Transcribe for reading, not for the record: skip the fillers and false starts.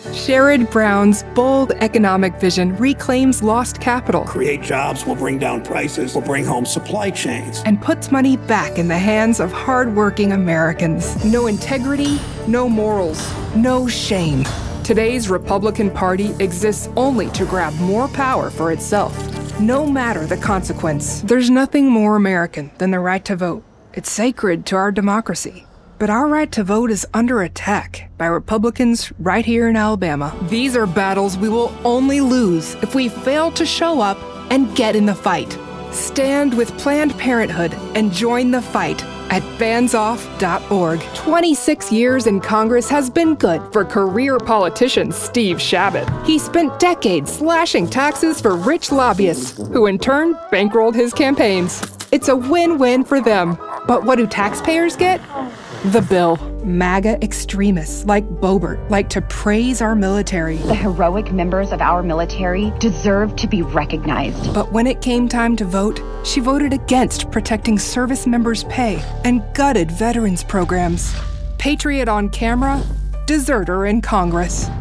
Sherrod Brown's bold economic vision reclaims lost capital, Create jobs will bring down prices, will bring home supply chains. and puts money back in the hands of hardworking Americans. No integrity, no morals, no shame. Today's Republican Party exists only to grab more power for itself, no matter the consequence. There's nothing more American than the right to vote. It's sacred to our democracy. But our right to vote is under attack by Republicans right here in Alabama. These are battles we will only lose if we fail to show up and get in the fight. Stand with Planned Parenthood and join the fight at bandsoff.org. 26 years in Congress has been good for career politician Steve Shabbat. He spent decades slashing taxes for rich lobbyists, who in turn bankrolled his campaigns. It's a win-win for them. But what do taxpayers get? The bill. MAGA extremists like Boebert like to praise our military. The heroic members of our military deserve to be recognized. But when it came time to vote, she voted against protecting service members' pay and gutted veterans programs. Patriot on camera, deserter in Congress.